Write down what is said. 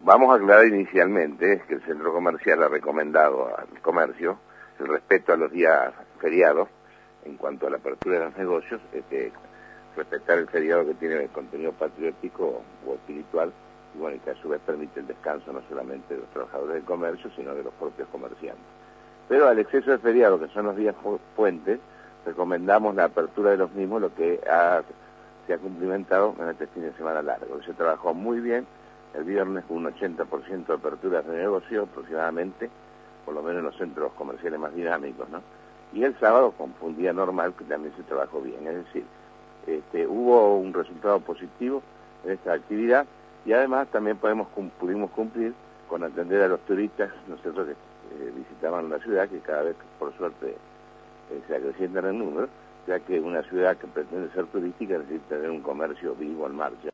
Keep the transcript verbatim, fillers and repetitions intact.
vamos a aclarar inicialmente que el centro comercial ha recomendado al comercio el respeto a los días feriados en cuanto a la apertura de los negocios, este, respetar el feriado que tiene el contenido patriótico o espiritual, y bueno, y que a su vez permite el descanso no solamente de los trabajadores del comercio, sino de los propios comerciantes. Pero al exceso de feriado, que son los días puentes, recomendamos la apertura de los mismos, lo que ha, se ha cumplimentado en este fin de semana largo. Se trabajó muy bien, el viernes con un ochenta por ciento de aperturas de negocio aproximadamente, por lo menos en los centros comerciales más dinámicos, ¿no? Y el sábado con un día normal que también se trabajó bien, es decir, este, hubo un resultado positivo en esta actividad y además también podemos, pudimos cumplir con atender a los turistas, nosotros que eh, visitaban la ciudad, que cada vez por suerte eh, se acrecientan en número, ya que una ciudad que pretende ser turística necesita tener un comercio vivo en marcha.